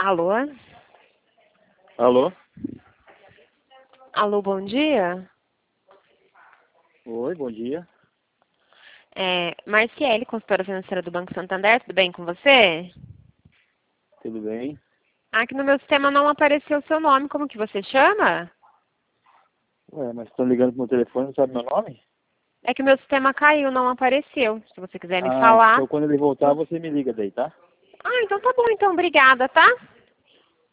Alô? Alô? Alô, bom dia. Oi, bom dia. Marciele, consultora financeira do Banco Santander, tudo bem com você? Tudo bem? Aqui no meu sistema não apareceu o seu nome, como que você chama? Ué, mas estão ligando pro meu telefone, não sabe meu nome? É que o meu sistema caiu, não apareceu. Se você quiser me Ah, falar. então quando ele voltar você me liga daí, tá? Ah, então tá bom, então, obrigada, tá?